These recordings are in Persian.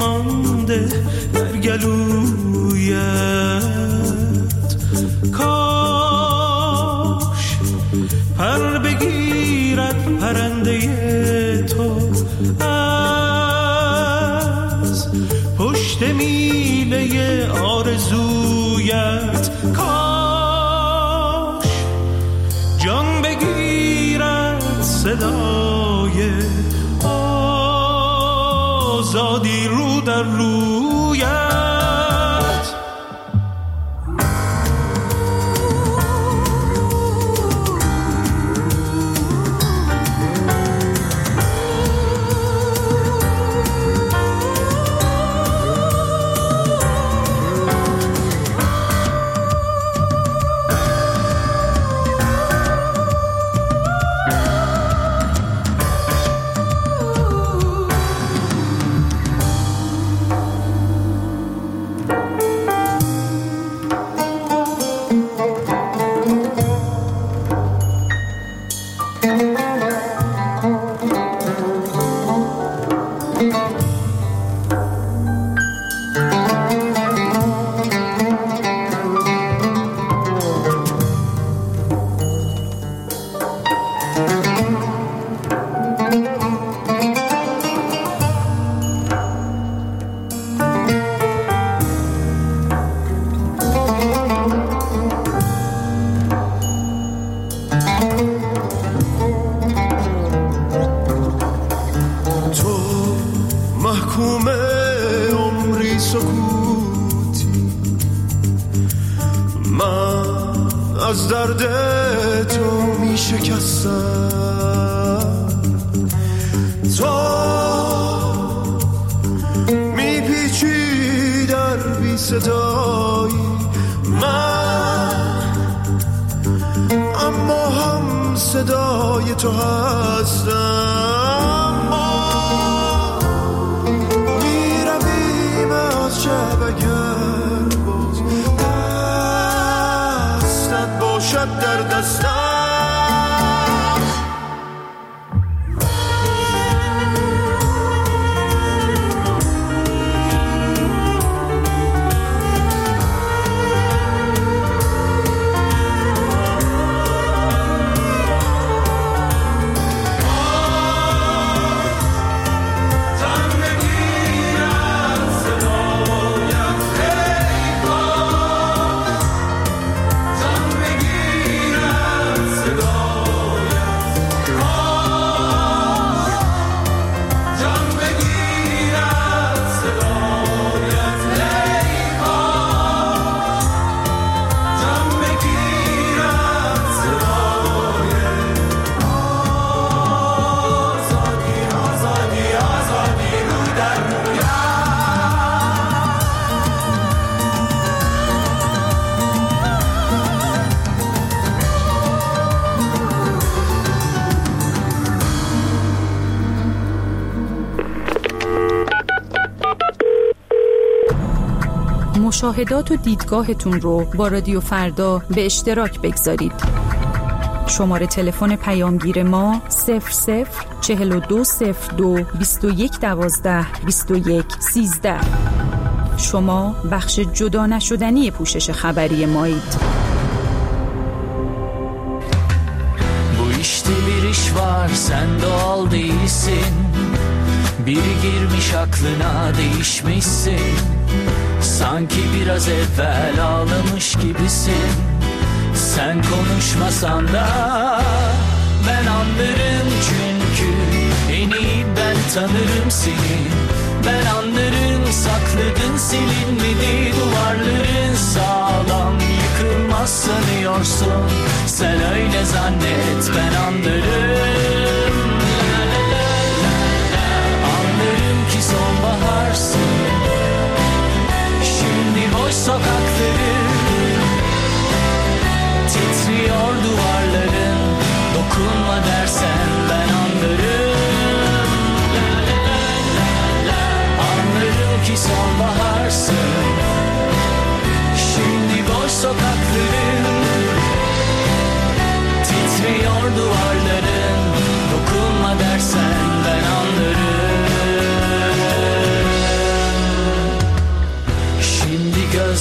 مانده در گلویت. کاش پر بگیرد پرنده تو از پشت میله آرزویت. کاش جان بگیرد صدای آزادی رو در رویت. از درد تو می شکستم، تو می پیچی در بی صدایی من، اما هم صدای تو هستم. ما می رویم از شبگر باز، دستت باشد در دستم. مشاهدات و دیدگاهتون رو با رادیو فردا به اشتراک بگذارید. شماره تلفن پیامگیر ما 00420221122113. شما بخش جدا نشدنی پوشش خبری مایید. Bu işte bir iş var, sen doğal değilsin. Biri girmiş aklına, değişmişsin. Sanki biraz evvel ağlamış gibisin. Sen konuşmasan da ben anlarım, çünkü en iyi ben tanırım seni. Ben anlarım, sakladın silinmedi duvarların, sağlam yıkılmaz sanıyorsun. Sen öyle zannet, ben anlarım. Anlarım ki sonbaharsın. Şimdi boş sokakları, titriyor duvarların. Dokunma dersen ben anlarım. Anlarım ki sonbaharsın. Şimdi boş sokakların, titriyor duvarların.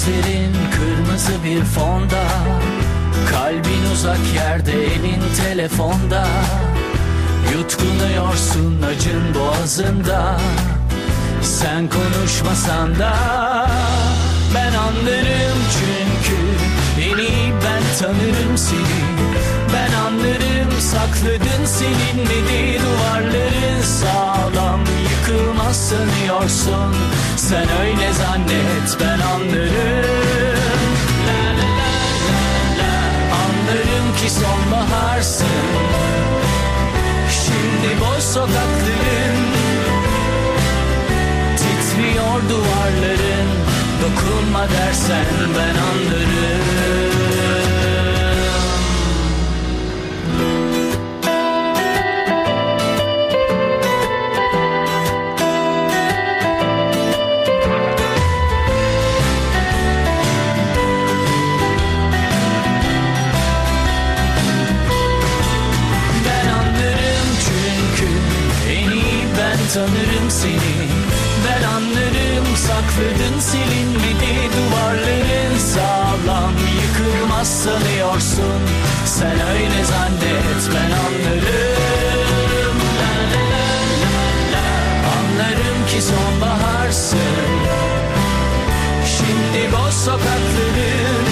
Gözlerin kırmızı bir fonda, kalbin uzak yerde, elin telefonda. Yutkunuyorsun acın boğazında, sen konuşmasan da ben anlarım çünkü en iyi ben tanırım seni. Ben anlarım, sakladın silinmedi duvarların, sağlam yıkılmaz sanıyorsun. Sen öyle zannet, ben anlarım. La la la la la. Anlarım ki sonbaharsın, şimdi boş sokakların, titriyor duvarların. Dokunma dersen ben anlarım. Ben anlarım çünkü en iyi ben tanırım seni. Ben anlarım, sakladın silinmedi duvarların, sağlam yıkılmaz sanıyorsun. Sen öyle zannet, ben anlarım. La la la la la. Anlarım ki sonbaharsın, şimdi boş sokakların,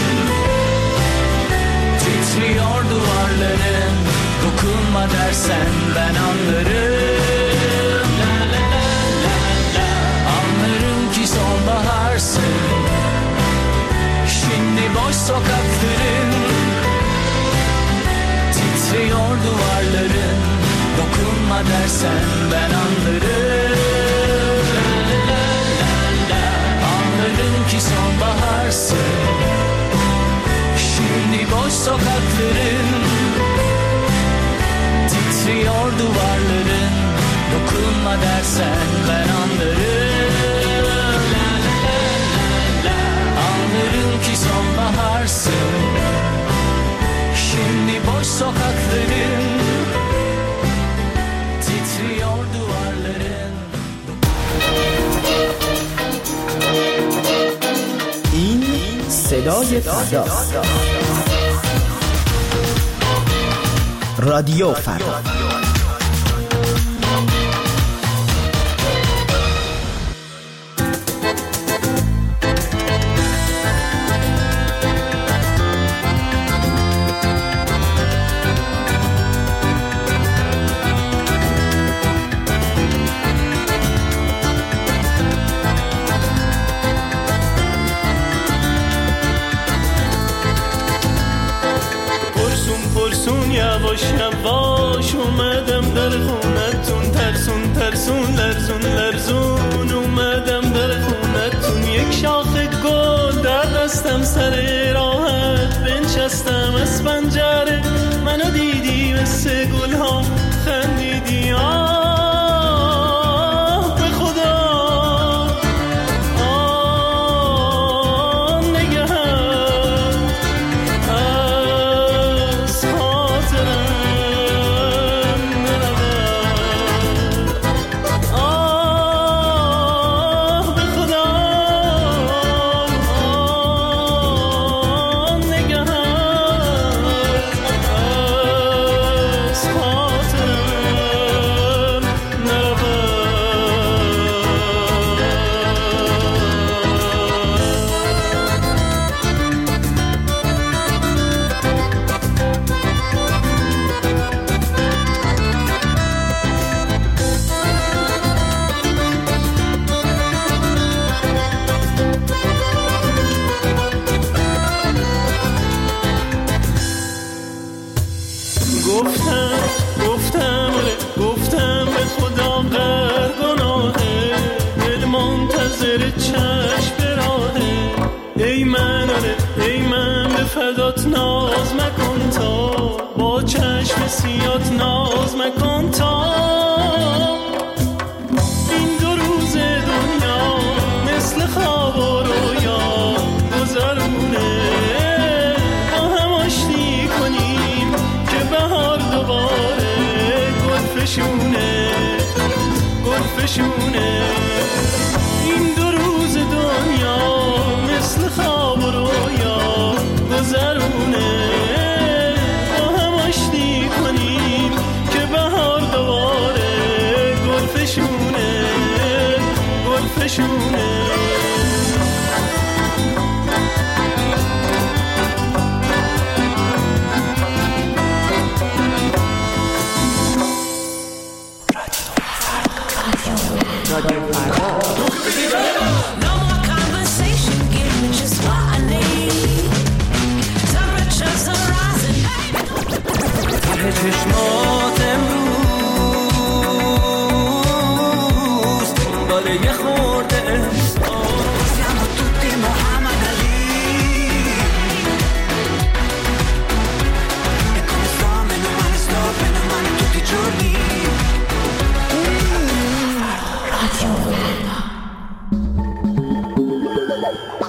titriyor duvarların. Dokunma dersen ben anlarım. La la la la la. Anlarım ki sonbaharsın, şimdi boş sokakların, titriyor duvarların. Dokunma dersen ben anlarım. La la la la. Anlarım ki sonbaharsın, şimdi boş sokakların, titriyor duvarların. Dokunma dersen ben anlarım. La la la la la. Anlarım ki sonbaharsın, şimdi boş sokakların, titriyor duvarların. این صدای فرداست. رادیو فردا. یواش یواش اومدم در خونتون، ترسون ترسون لرزون لرزون اومدم در خونتون. یک شاخه گل در دستم، سر راحت بنشستم از پنجره. منو دیدی مثل گل ها خندیدی، آه به خدا آه نگه از خاطرم نرود. آه به خدا آه نگه از خاطرم نرود. گفتم به خدا غر گناهه، دل منتظر چشم به راهه. ای من به فدات ناز مکن تا، با چشم سیات ناز مکن تا. این دو روز دنیا مثل خواب و رویا گذرونه، با هم آشتی کنیم که بهار دوباره گل فشونه. این دو روز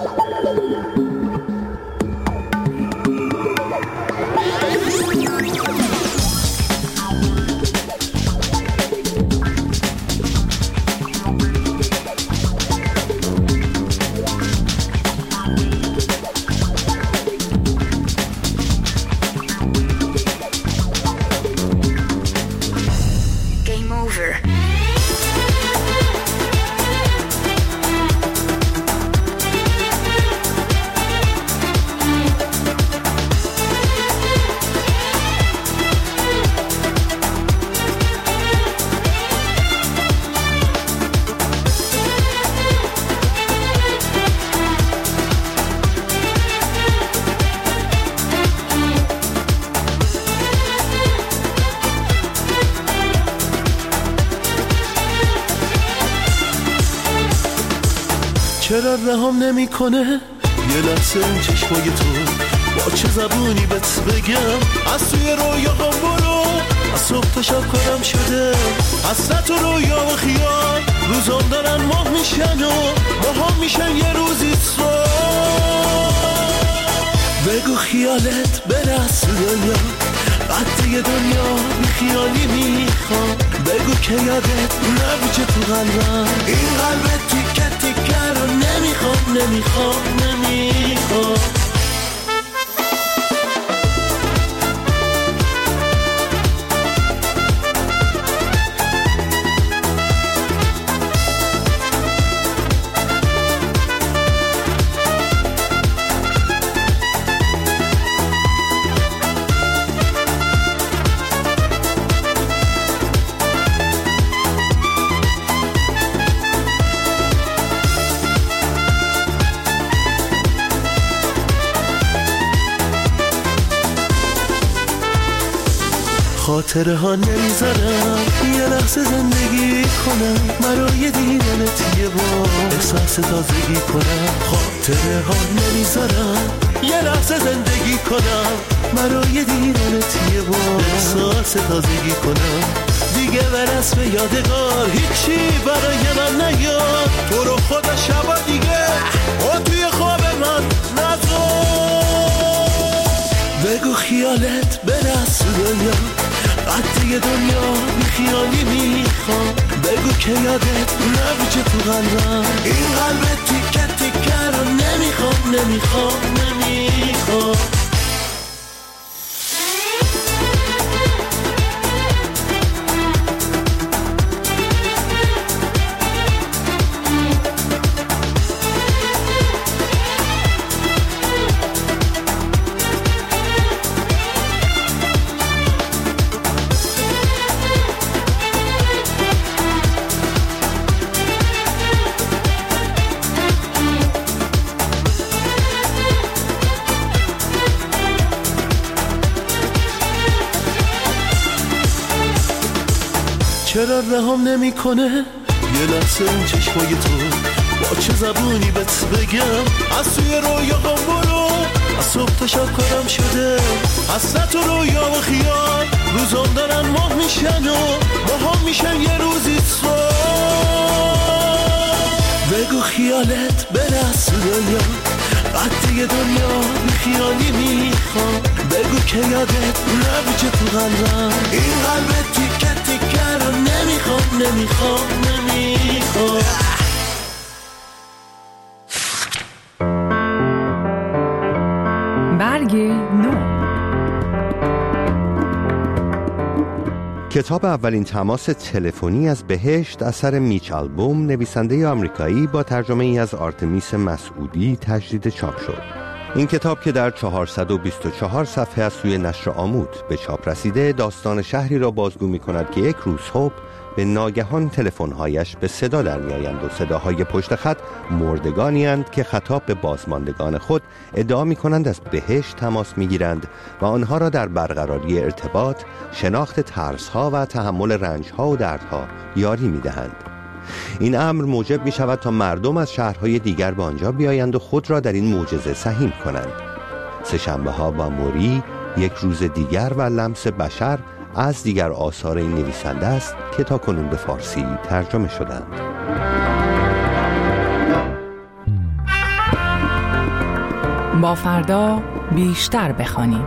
چرا رهام نمی کنه یه لحظه این چشمای تو، با چه زبونی بهت بگم از توی رویاهام برو، از صبح تا شب کارم شده حسرت و رویا و خیال، روزام دارن ماه میشن و ماها میشن یه روزی صبح. بگو خیالت برس دنیا قد یه دنیا بی خیالی میخوام، بگو که یادت نبیچه تو قلبم این قلبت تیکه تیکه رو نمیخوام خاطره ها نمیذارم یه لحظه زندگی کنم، برای دیدنت یه بار احساس تازگی کنم. خاطره ها نمیذارم یه لحظه زندگی کنم، برای دیدنت یه بار احساس تازگی کنم. دیگه برس به یادگار هیچی برای من نیاد، تو رو خدا شبا دیگه و توی خواب من نذار. بگو خیالت برس دنیا قد یه دنیا بی خیالی میخوام، بگو که یادت نبیچه تو قلبم این قلبت تیکه تیکه رو نمیخوام. چرا رهام نمی کنه یه لحظه این چشمای تو، با چه زبونی بهت بگم از توی رویاهام برو، از صبح تا شب کارم شده حسرت و رویا و خیال، روزام دارن ماه میشن و ماها میشن یه روزی صبح. بگو خیالت برس دنیا قد یه دنیا بی خیالی میخوام، بگو که یادت نبیچه تو قلبم این قلبت تیکه تیکه رو نمیخوام. برگ نو. کتاب اولین تماس تلفنی از بهشت اثر میچ آلبوم نویسنده آمریکایی با ترجمه ای از آرتمیس مسعودی تجدید چاپ شد. این کتاب که در 424 صفحه از سوی نشر آمود به چاپ رسیده داستان شهری را بازگو می کند که یک روز صبح به ناگهان تلفن‌هایش به صدا در می‌آیند و صداهای پشت خط مردگانی اند که خطاب به بازماندگان خود ادعا می‌کنند از بهشت تماس می‌گیرند و آنها را در برقراری ارتباط، شناخت ترس‌ها و تحمل رنج‌ها و دردها یاری می‌دهند. این امر موجب می‌شود تا مردم از شهرهای دیگر به آنجا بیایند و خود را در این معجزه سهیم کنند. سه‌شنبه‌ها با موری، یک روز دیگر و لمس بشر از دیگر آثار این نویسنده است که تاکنون به فارسی ترجمه شدند. با فردا بیشتر بخوانیم.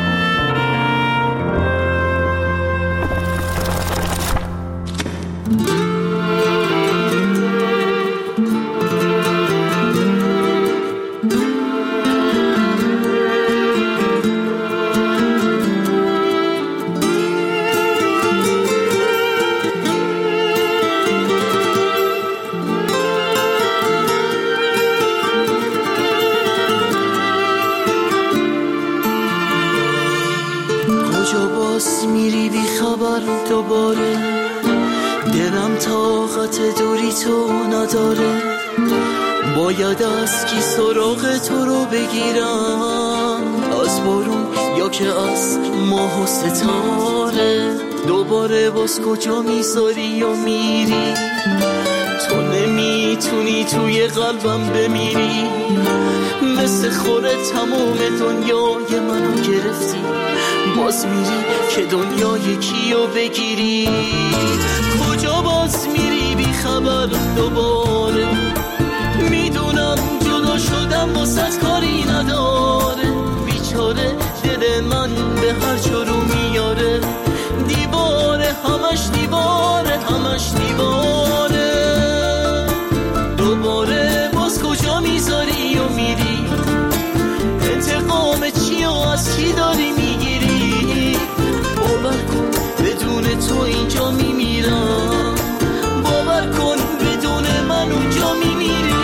میری بی خبر دوباره، دلم طاقت دوری تو نداره. باید از کی سراغ تو رو بگیرم، از بارون یا که از ماه و ستاره. دوباره باز کجا میذاری و میری، تو نمیتونی توی قلبم بمیری. مثل خوره تمام دنیای منو گرفتی، باز میری که دنیای کیو بگیری. کجا باز میری بی خبر دوباره، میدونم جدا شدم واسه کاری نداره. بیچاره دل من به هر جا رو میاره، دیواره همش دیواره همش دیواره. دوباره باز کجا میذاری و میری، انتقام چی و از کی داری میگیری. باور کن بدون تو اینجا میمیرم، باور کن بدون من اونجا میمیری.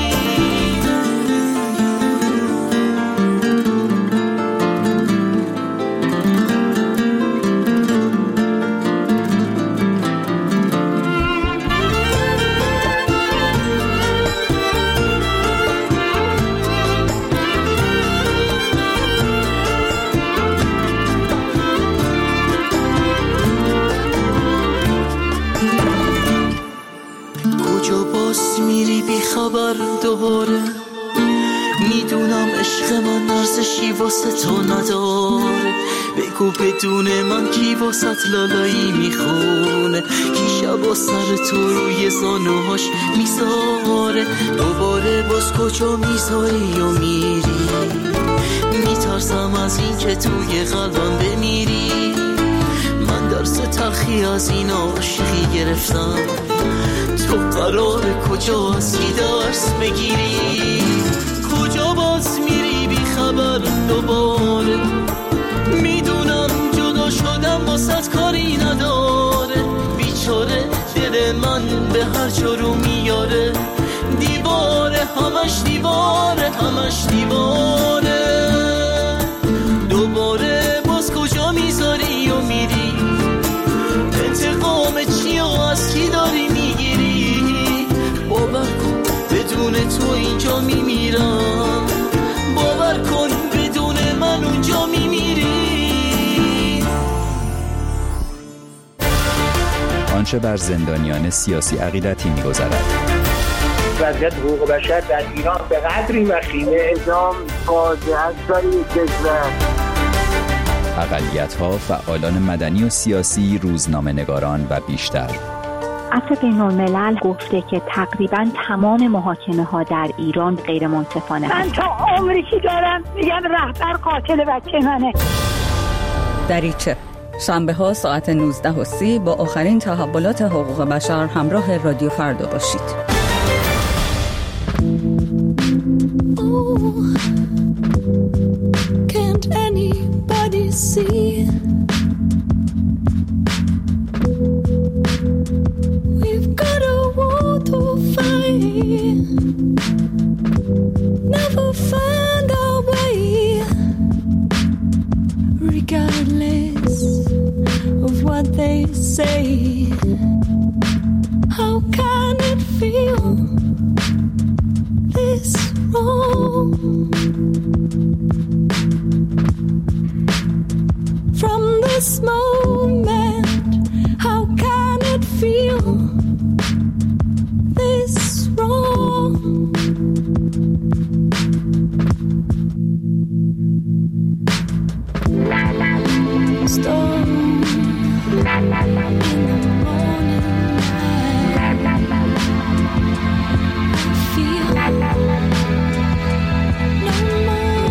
میری بی خبر دوباره، میدونم عشق من ارزشی واسه تو نداره. بگو بدون من کی واسه لالایی میخونه، کی شبا سر تو روی زانوهاش میذاره. دوباره باز کجا میذاری و میری، میترسم از این که توی قلبم بمیری. من درس تلخی از این عاشقی گرفتم، تو قرار کجا از کی درس بگیری. کجا باز میری بی خبر دوباره، میدونم جدا شدم واسه کاری نداره. بیچاره دل من به هر جا رو میاره، دیواره همش دیواره همش دیواره. دوباره باز کجا میذاری و میری، انتقام چی و از کی داری میگیری. باور کن بدون تو اینجا میمیرم، باور کن بدون من اونجا میمیری. آنچه بر زندانیان سیاسی عقیدتی میگذرد. وضعیت حقوق بشر در ایران به قدری وخیمه، اعدام فاجعه است در یک کشور. اقلیت‌ها، فعالان مدنی و سیاسی، روزنامه‌نگاران و بیشتر. عفو بین‌الملل گفته که تقریباً تمام محاکمه‌ها در ایران غیر منصفانه. من تا عمری که دارم میگم رهبر قاتل بچه منه. دریچه شنبه ها ساعت 19:30 با آخرین تحولات حقوق بشر همراه رادیو فردا باشید. Can't anybody see? We've got a war to fight. Never find our way, regardless of what they say. How can it feel this wrong? From this moment, how can it feel this wrong? Storm in the morning light. I feel no more.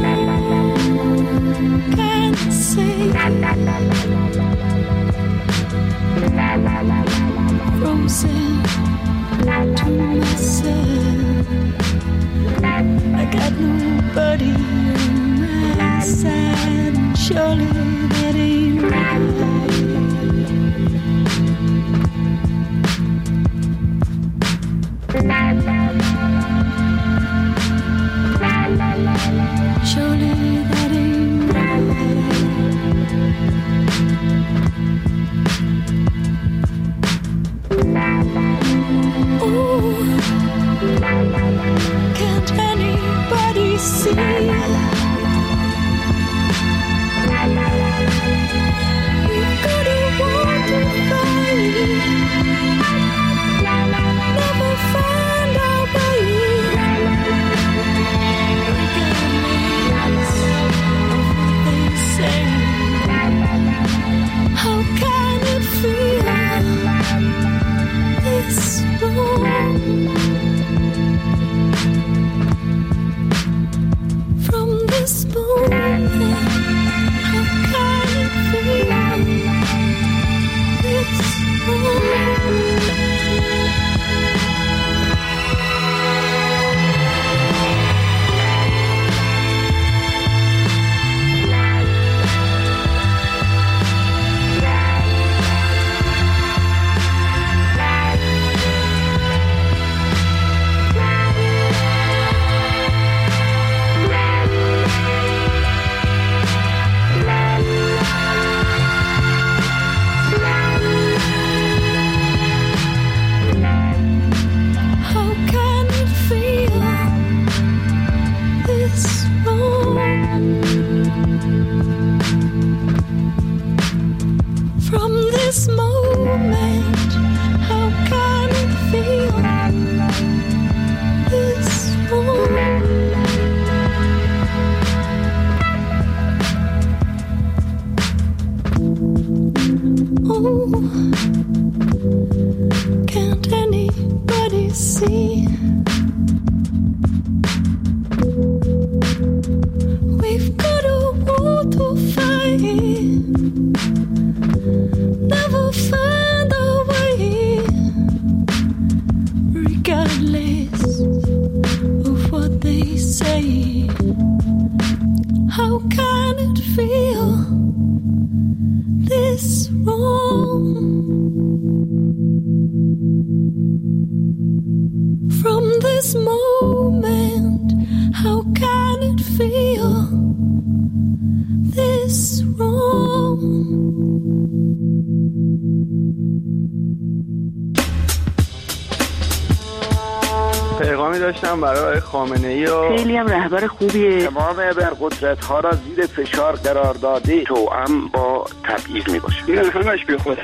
پیغامی داشتم برای خامنه‌ای و خیلی هم رهبر خوبیه. تمام ابرقدرت‌ها را زیر فشار قرار داده، توأم با تبعیض میباشه. این همش بیخوده.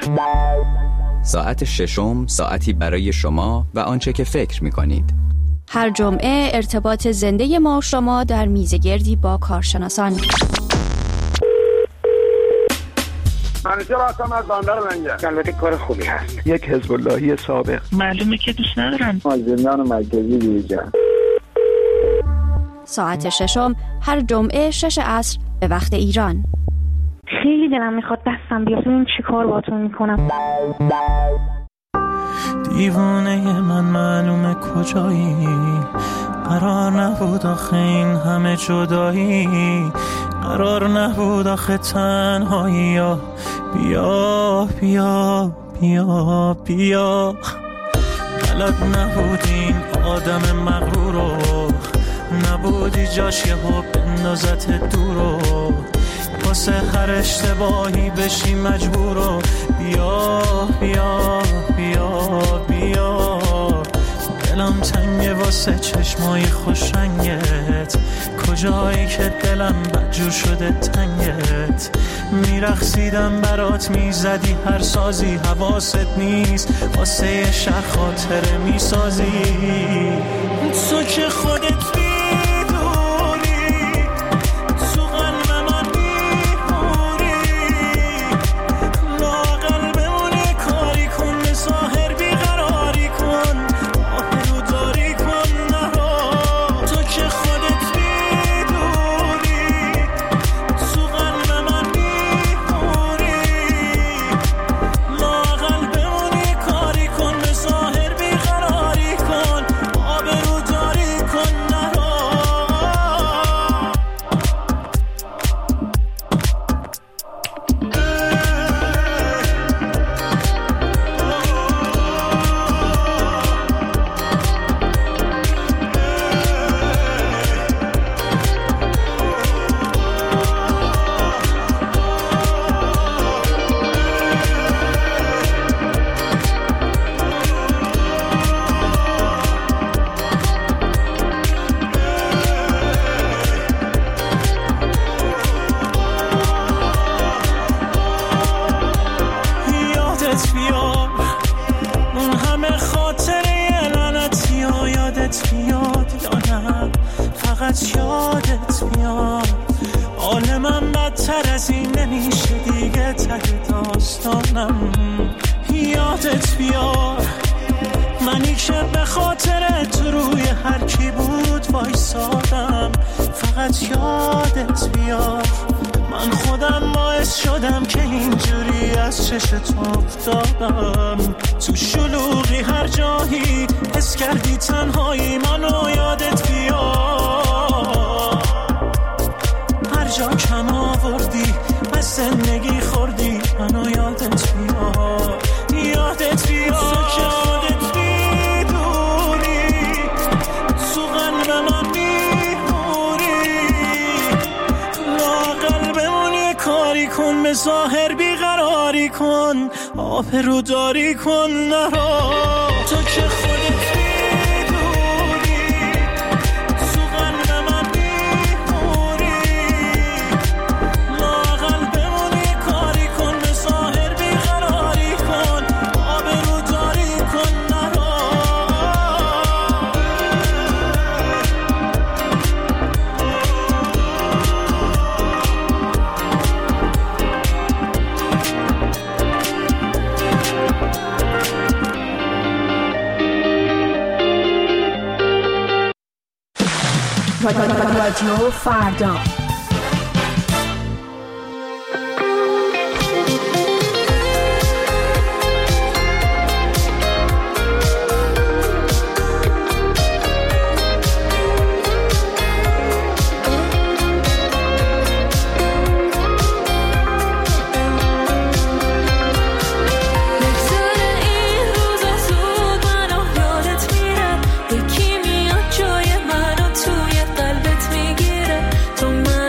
ساعت ششم، ساعتی برای شما و آنچه که فکر می‌کنید. هر جمعه ارتباط زنده ما و شما در میزگردی با کارشناسان. منیجر هستم از بندر لنگر. البته کار خوبی هست. یک حزب اللهی سابق. معلومه که دوست ندارن. از زندان مرکزی بیرون. ساعت ششم هر جمعه 6 عصر به وقت ایران. خیلی دلم میخواد دستم بیاد. این چی کار باتون میکنم؟ دیوانه من معلومه کجایی، قرار نبود آخه این همه جدایی، قرار نبود آخه تنهایی. بیا بیا بیا بیا، بلد نبود این آدم مغرورو، نبودی جاش یه ها بندازت دورو، واسه هر اشتباهی بشی مجبورو. بیا بیا بیا بیا، دلم تنگه واسه چشمای خوش رنگت، کجایی که دلم بدجور شده تنگت. میرقصیدم برات، میزدی هر سازی، حواست نیست واسه یه شهر خاطره میسازی. تو که خودت میکنم فقط یادت میاد. حال من بدتر از این نمیشه دیگه، ته داستانم یادت بیاد. منی که به خاطر تو روی هر کی بود وایسادم، فقط یادت بیاد. من خودم باعث شدم که اینجوری از چشت افتادم. تو شلوغی هر جایی حس کردی تنهایی، منو یادت بیاد. هر جا کم آوردی از زندگی خوردی، منو یادت بیاد. یادت بیاد که خودت میدونی تو قلب من میمونی. لااقل بمون یه کاری کن، به ظاهر بیقراری کن، آبروداری کن، نرا تو که خودت میدونی تو قلب من میمونی. لااقل بمون یه کاری کن، به ظاهر بیقراری کن، آبروداری کن، نرا. رادیو فردا. تو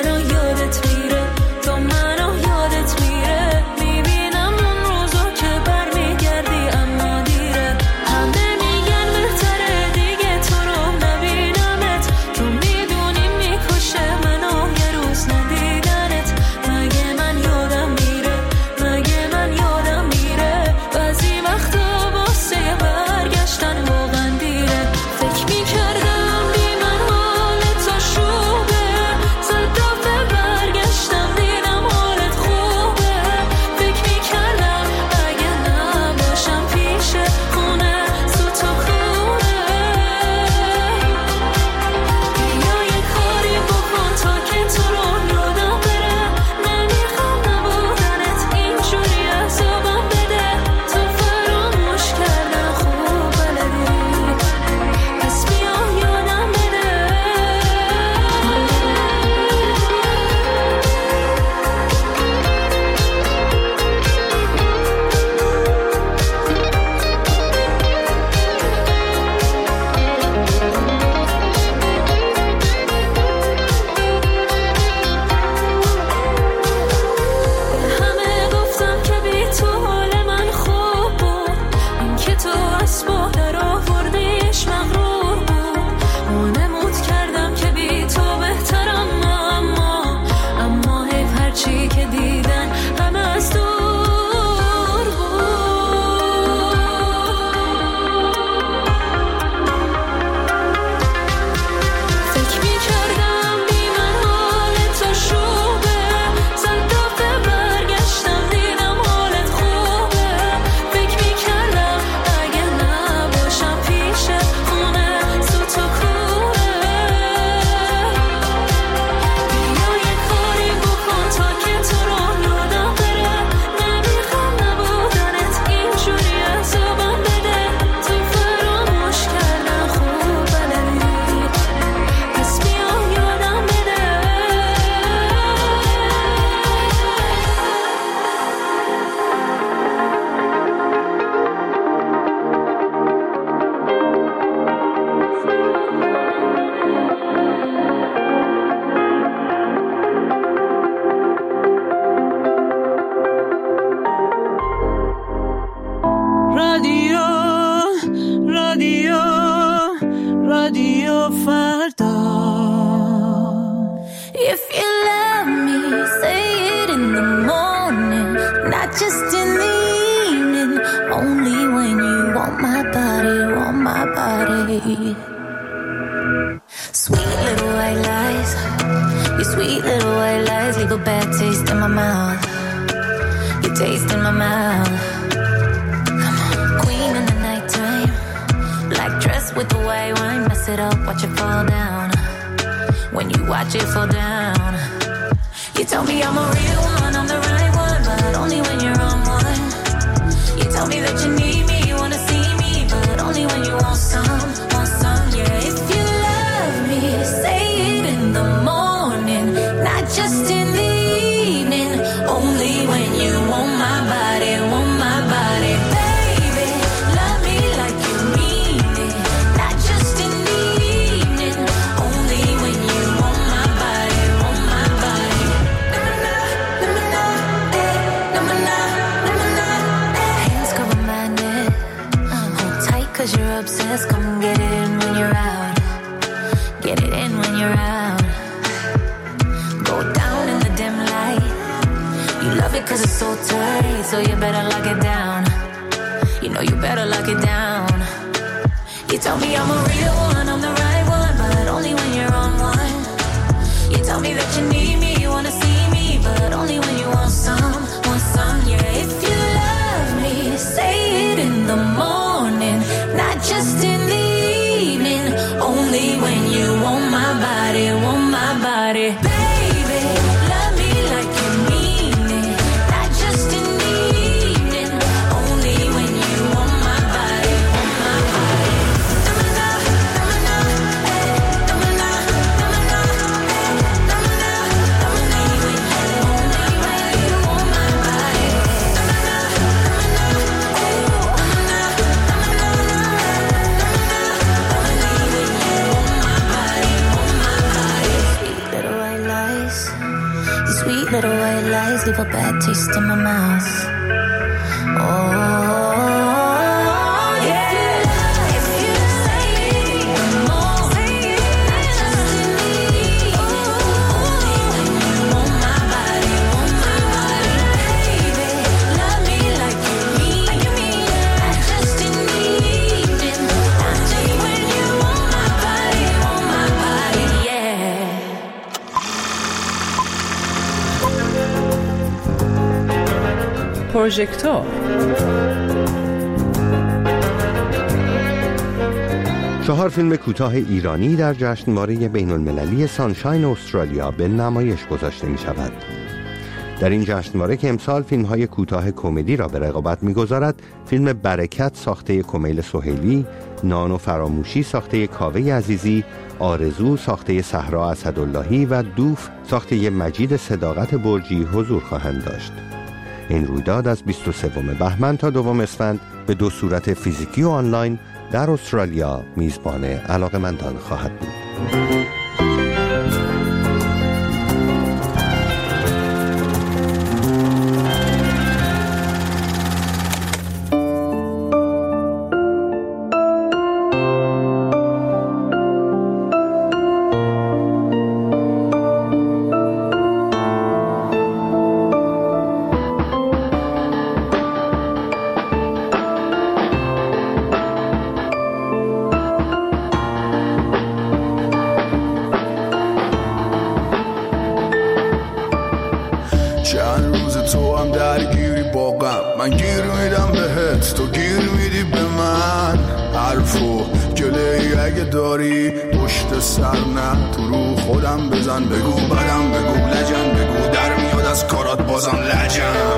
a bad taste in my mouth. Your taste in my mouth. Come on. Queen in the nighttime. Black dress with the white wine. Mess it up, watch it fall down. When you watch it fall down. You tell me I'm a real one, I'm the right one, but only when you're on one. You tell me that you need me, you wanna see me, but only when you want some, yeah. If you love me, say it in the morning, not just in the evening. Only when you want my body, baby. Love me like you mean it, not just in the evening. Only when you want my body, Hands cover my neck, hold tight 'cause you're obsessed. Come get it in when you're out. Get it in when you're out. Go down in the dim light. You love it 'cause it's so tight, so you better lock it down. You know you better lock it down. You tell me I'm a real one, I'm the right one, but only when you're on one. You tell me that you need me, you wanna see me, but only when you want some, yeah. If you love me, say it in the morning, not just in the evening. Only when you want my body, baby. Love me like you mean it, not just in the evening. Only when you want my body, little white lies leave a bad taste in my mouth. Oh, yeah. If you say it more, not just in the evening. Only when you want my body, baby. Love me like you mean it, not just in the evening. Only when you want my body, yeah. پروژکتور 4 فیلم کوتاه ایرانی در جشنواره بین‌المللی سانشاین استرالیا به نمایش گذاشته می شود. در این جشنواره که امسال فیلم‌های کوتاه کمدی را به رقابت می‌گذارد، فیلم برکت ساخته کمیل سهیلی، نان و فراموشی ساخته کاوه عزیزی، آرزو ساخته صحرا اسداللهی و دوف ساخته مجید صداقت برجی حضور خواهند داشت. این رویداد از 23 بهمن تا 2 اسفند به 2 صورت فیزیکی و آنلاین در استرالیا میزبان علاقه‌مندان خواهد بود. من گیر میدم بهت، تو گیر میدی به من. حرفو گله‌ای اگه داری پشت سر نه، تو رو خودم بزن، بگو بدم، بگو لجم، بگو در میاد از کارات بازم لجم.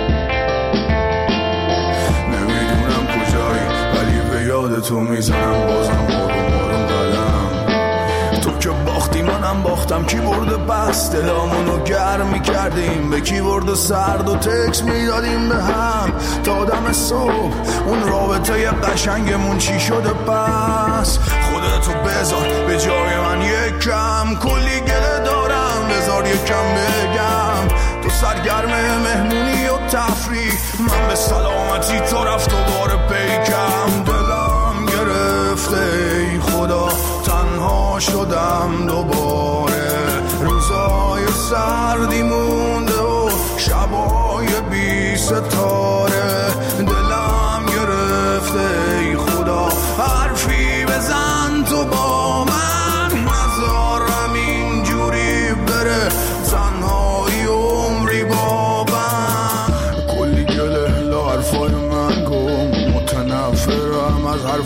نمیدونم کجایی ولی به یاد تو میزنم بازم آروم آروم قدم. تو که باختی منم باختم، کی برده بس دلامونو گرم میکردیم، به کی برده سرد و تکس میدادیم به هم تا دم صبح. اون رابطه قشنگمون چی شده پس؟ خودتو بذار به جای من یکم، کلی گله دارم بذار یکم بگم. تو سرگرم مهمونی و تفریح، من به سلامتی تو رفت و بار پیکم. دلم گرفته ای خدا، تنها شدم دوباره. روزای سردی مونده و شبای بی ستاره. دلم گرفته ای خدا، حرفی بزن تو با من، نذارم اینجوری بره تنهایی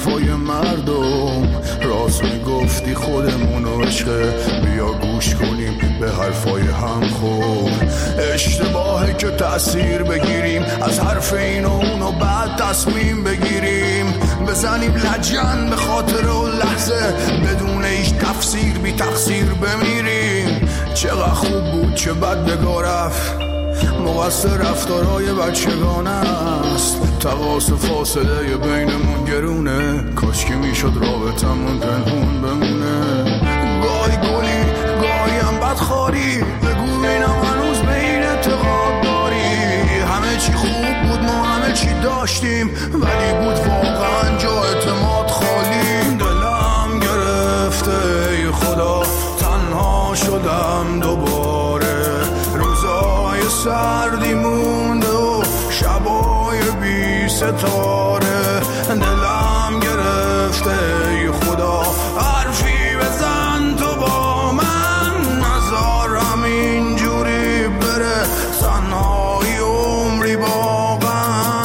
حرفای مردم، راست میگفتی خودمونو عشقه، بیا گوش کنیم به حرفای هم. خوب اشتباهه که تأثیر بگیریم از حرف این و اون و بعد تصمیم بگیریم، بزنیم لجن به خاطر و لحظه بدون هیچ تفسیر بی تقصیر بمیریم. چقدر خوب بود چه بد بگاه رفت، مقصر رفتارهای بچگانه است، تقاس فاصله بینمون گرونه، کاش که میشد رابطمون پنهون بمونه. گاهی گلی گاهی هم بدخواری، بگو بینم هنوز به این اعتقاد داری همه چی خوب بود ما همه چی داشتیم، ولی بود واقعا جا اعتماد خالی. دلم گرفته ای خدا تنها شدم دوباره، روزای سردی مونده و شبای بی ستاره. دلم گرفته ای خدا حرفی بزن تو با من، نذارم اینجوری بره تنهایی عمری واقعا.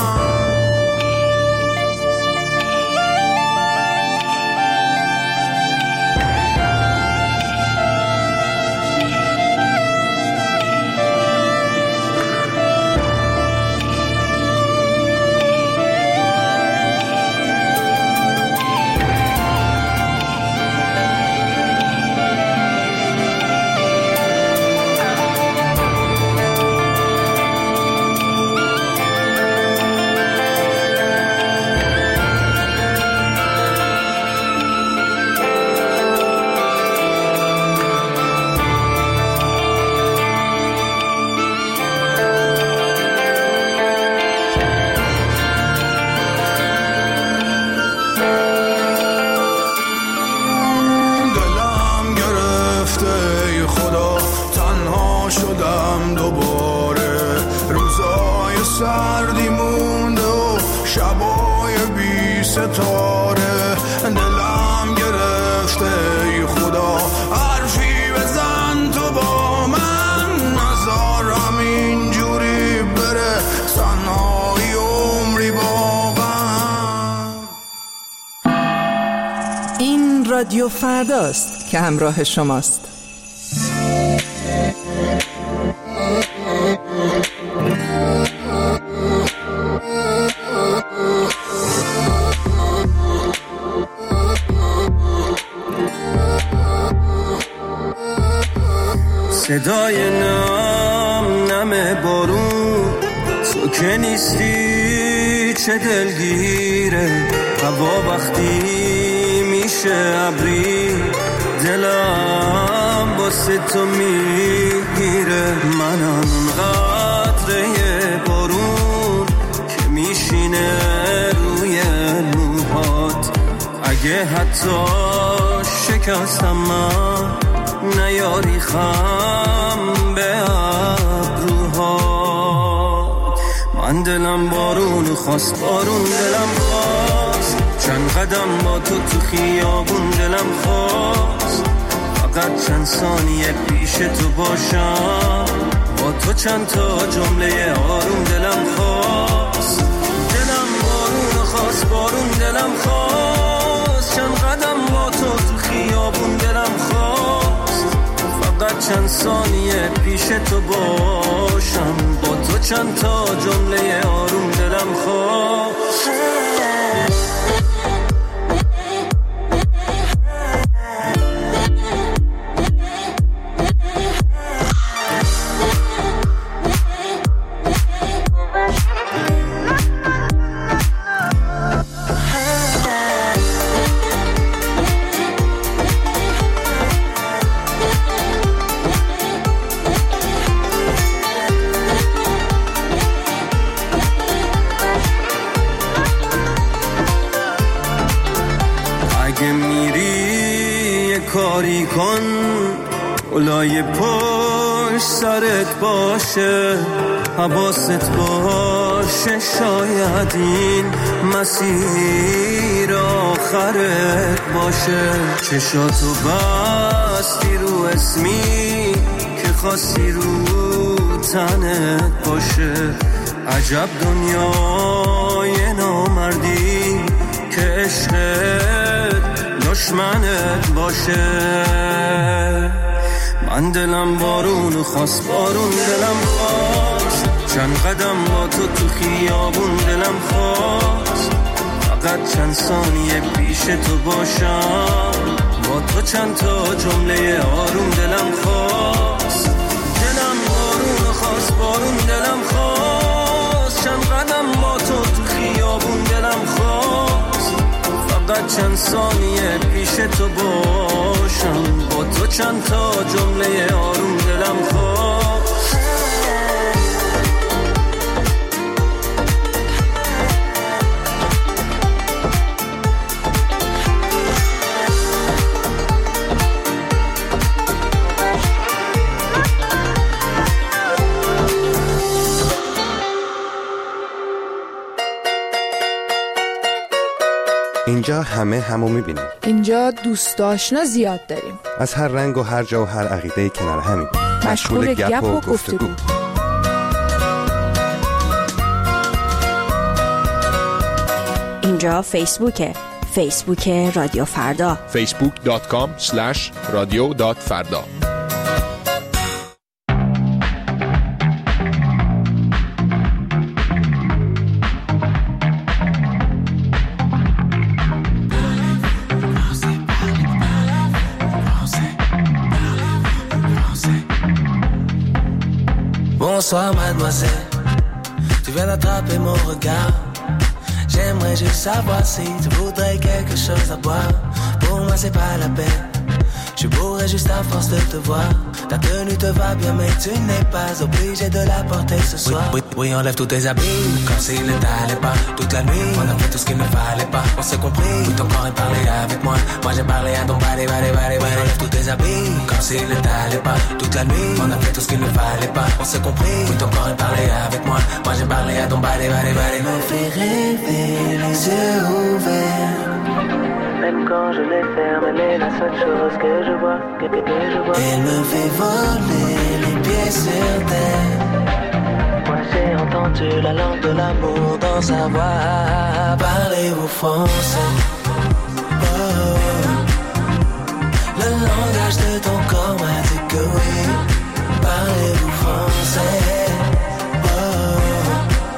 رادیو فرداست که همراه شماست. صدای نم بارون، تو که نیستی چه دلگیره، هوا وقتی میشه ابری دلم واسه تو میگیره. منم اون قطره بارون که میشینه روی موهات، اگه حتی شکستم من نیاری خم به ابروهات. من دلم بارون خواست، بارون دلم خواست، چند قدم با تو خیابون دلم خواست، فقط چند ثانیه پیش تو باشم، با تو چند تا جمله آروم دلم خواست. دلم بارون خواست، بارون دلم خواست، چند قدم با تو خیابون دلم خواست، فقط چند ثانیه پیش تو باشم، با تو چند تا جمله آروم دلم خواست. کاری کن اولای پشت سرت باشه، حواست باشه، شاید این مسیر آخرت باشه. چشاتو بستی رو اسمی که خواستی رو تنت باشه، عجب دنیای نامردی که عشقت دشمنت باشه. من دلم بارون خواست، بارون دلم خواست، چند قدم با تو خیابون دلم خواست، فقط چند ثانیه پیش تو باشم، با تو چند تا جمله آروم دلم خواست. دلم بارون خواست، بارون دلم خواست، چند قدم با تو خیابون دلم خواست، فقط چند ثانیه پیش تو باشم، با تو چند تا جمله آروم دلم خواست. اینجا همه همو میبینیم. اینجا دوست آشنا زیاد داریم. از هر رنگ و هر جا و هر عقیده کنار همین. مشغول گپ و گفتگو. اینجا فیسبوکه. فیسبوک رادیو فردا. facebook.com/radio.farda. Bonsoir mademoiselle, tu viens d'attraper mon regard. J'aimerais juste savoir si tu voudrais quelque chose à boire. Pour moi c'est pas la peine, je bourrais juste à force de te voir. Ta tenue te va bien mais tu n'es pas obligé de la porter ce soir. Oui, enlève tous tes habits, comme s'il ne t'allait pas. Toute la nuit, on a fait tout ce qu'il ne fallait pas. On s'est compris, oui ton corps est parlé avec moi. Moi j'ai parlé à ton body. Enlève tous tes habits, comme s'il ne t'allait pas. Toute la nuit, on a fait tout ce qu'il ne fallait pas. On s'est compris, oui ton corps est parlé avec moi. Moi j'ai parlé à ton body. Me fait rêver, les yeux ouverts. Même quand je les ferme, elle est la seule chose que je vois, que je vois. Elle me fait voler les pieds sur terre. Moi j'ai entendu la langue de l'amour dans sa voix. Parlez-vous français? Oh. Le langage de ton corps m'a dit que oui. Parlez-vous français? Oh.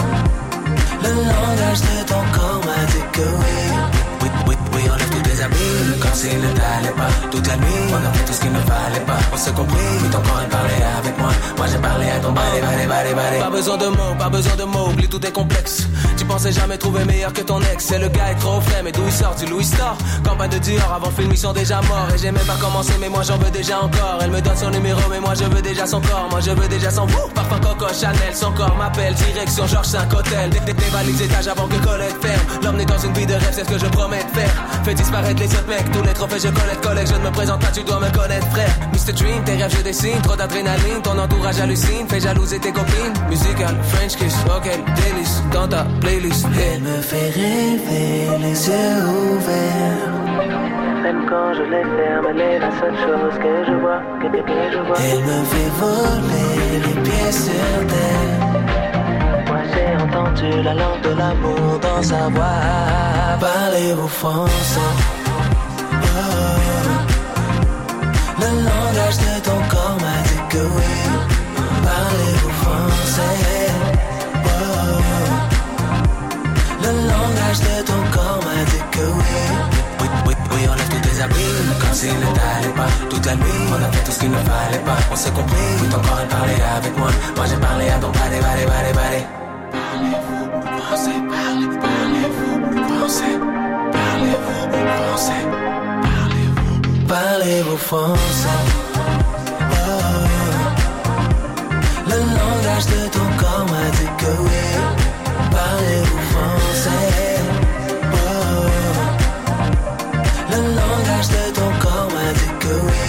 Le langage de ton corps m'a dit que oui. Oui, enlève tous tes habits, comme s'il ne t'allait pas. Toute la nuit, on a fait tout ce qu'il ne fallait pas. On s'est compris, oui ton corps est parlé avec moi. Moi j'ai parlé à ton body. Pas besoin de mots, oublie tous tes complexes. Tu pensais jamais trouver meilleur que ton ex. C'est le gars est trop frais, mais d'où il sort? Du Louis Store. Campagne de Dior, avant le film ils sont déjà morts. Et j'ai même pas commencé, mais moi j'en veux déjà encore. Elle me donne son numéro, mais moi je veux déjà son corps. Moi je veux déjà son parfum Coco Chanel. Son corps m'appelle, direction Georges 5 Hôtel. Dévalise les étages avant que Colette ferme. L'emmener dans une vie de rêve, c'est ce que je promets de faire. Fais disparaître les autres mecs, tous les trophées je collecte. Je ne me présente pas, tu dois me connaître frère. Mr. Dream, tes rêves je dessine. Trop d'adrénaline, ton entourage hallucine. Fais jalouser tes copines. Musical, French kiss, ok, délice. Dans ta playlist, elle me fait rêver, les yeux ouverts. Même quand je les ferme, elle est la seule chose que je vois, que je vois. Elle me fait voler les pieds sur terre. Moi j'ai entendu la langue de l'amour dans sa voix. Parlez-vous français? Oh. Le langage de ton corps m'a dit que oui. Parlez-vous français? Oh. Le langage de ton corps m'a dit que oui. Oui, enlève tous tes habits, comme s'il ne t'allait pas. Toute la nuit, on a fait tout ce qu'il ne fallait pas. On s'est compris, oui ton corps est parlé avec moi. Moi j'ai parlé à ton body. Parlez-vous français? Parlez-vous français? Parlez-vous français? Parlez-vous français? Oh. Le langage de ton corps m'a dit que oui. Parlez-vous français? Oh. Le langage de ton corps m'a dit que oui.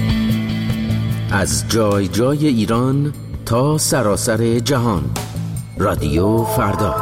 از جای جای ایران تا سراسر جهان رادیو فردا.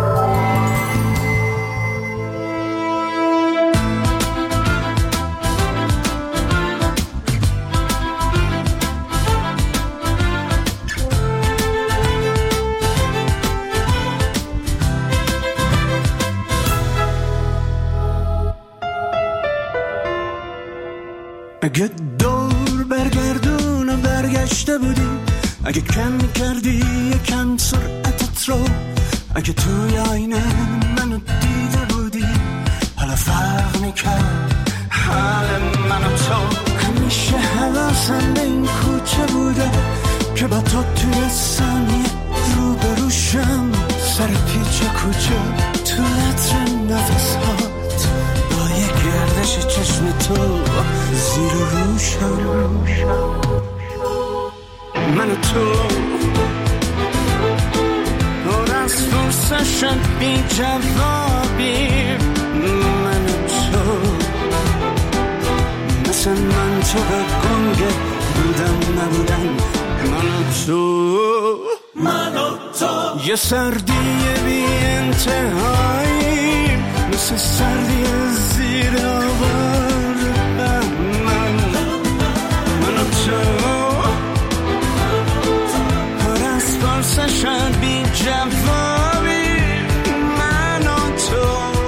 اگه دور برگردون و برگشته بودی، اگه کم میکردی یکم سرعتت رو، اگه توی آینه منو دیده بودی، حالا فرق میکرد حال من و تو. همیشه حواسم به این کوچه بوده که با تو توی ثانیه رو بروشم، سر پیچ کوچه تو عطر نفس هات، با یه گردش چشم تو زیر و روشم. من و تو پر از فرصشن بی جوابی، من و تو مثل من تو به گنگه بودم نبودم. من و تو یه سردی بی انتهایی، مثل سردی زیر آوار بهمن. من و تو پر از فرصشن بی جوابی، من و تو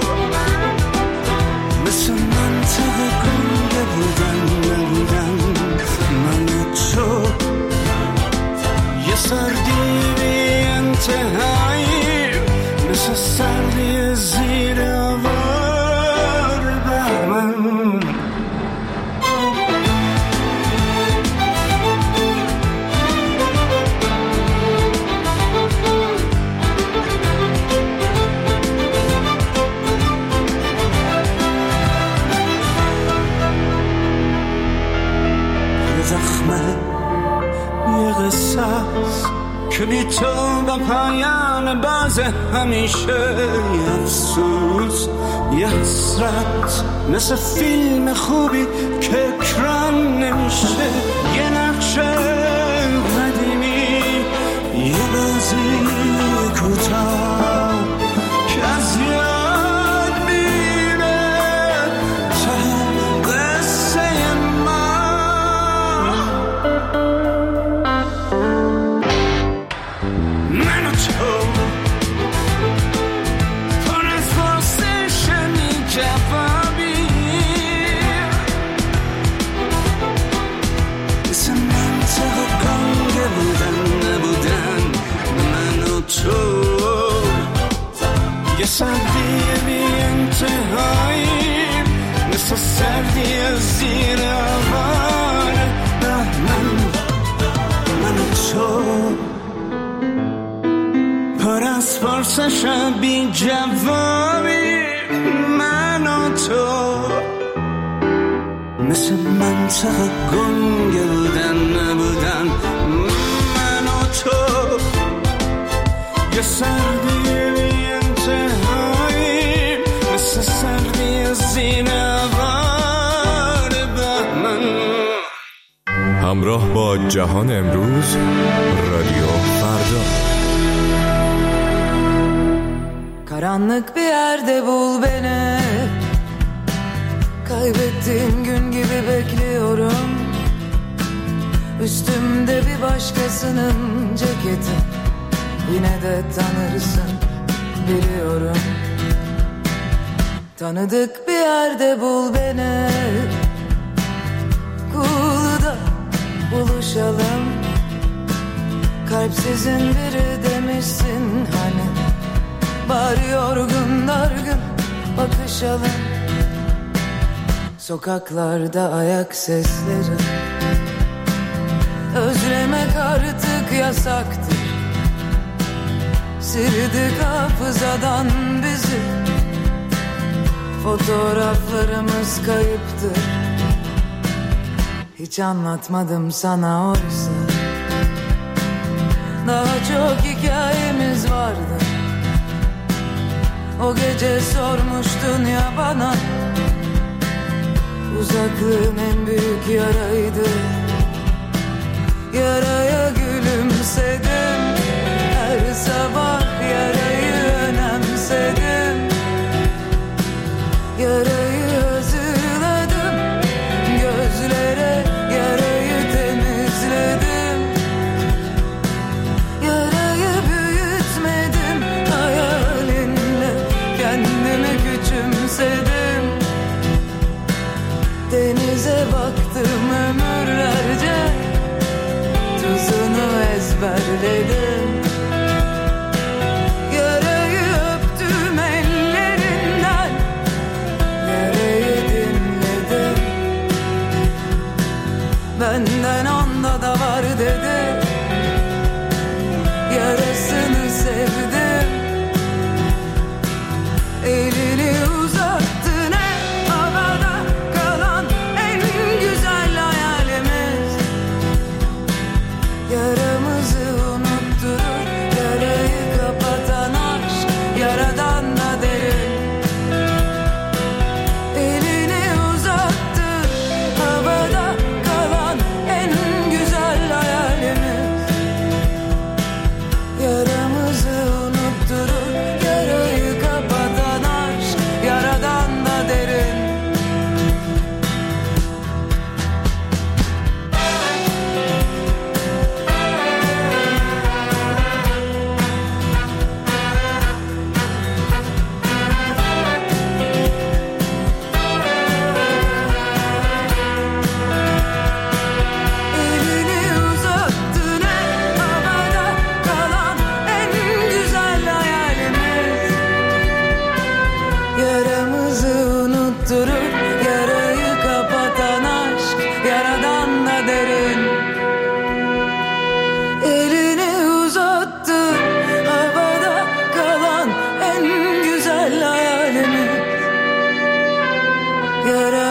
مثل من تو به گنگه بودن نبودن. من و تو یه سردی بی انتهایی، مثل سردی زیر آوار بهمن. زخمه یه قصه است که بی تو به پایان باز همیشه. یه افسوس یه حسرت مثل فیلم خوبی که اکران نمیشه. یه نقشه قدیمی، یه بازی کوتاه که از یاد میره تا قصه ما. من و تو پر از فرصشنی جوابی، مثل من تو و گنگه بودن نبودن. من و تو یه سردی بی انتهایی، مثل سردی زیر آوار بهمن. من و تو پر از فرصشن بی جوابی، من و تو مثل منطقه گنگه بودن نبودن. من و تو یه سردی بی انتهایی، مثل سردی زیر آوار بهمن. همراه با جهان امروز، رادیو فردا. Karanlık bir yerde bul beni, kaybettiğim gün gibi bekliyorum. Üstümde bir başkasının ceketi, yine de tanırsın biliyorum. Tanıdık bir yerde bul beni, Kulu'da buluşalım. Kalpsizin biri demişsin hani, bari yorgun dargın bakışalım. Sokaklarda ayak sesleri, özlemek artık yasaktır. Sildik hafızadan bizi, fotoğraflarımız kayıptır. Hiç anlatmadım sana oysa, daha çok hikayemiz vardı. O gece sormuştun ya bana, uzaklığın en büyük yaraydı. Yaraya gülümsedim her sabah. Denize baktım ömürlerce, tuzunu ezberledim. Yarayı öptüm ellerinden, yarayı dinledim. Benden onda da var dedi, yarasını sevdim. Elini uzattı, ne havada kalan en güzel hayalimiz. Yaramızı unutturur, yarayı kapatan aşk, yaradan da derin. Elini uzattı, havada kalan en güzel hayalimiz. Yaramızı unutturur, yarayı kapatan aşk, yaradan da derin. Elini uzattı, ne havada kalan en güzel hayalimiz. Yaramızı unutturur, yarayı kapatan aşk, yaradan da derin. Elini uzattı, havada kalan en güzel hayalimiz. Yaramızı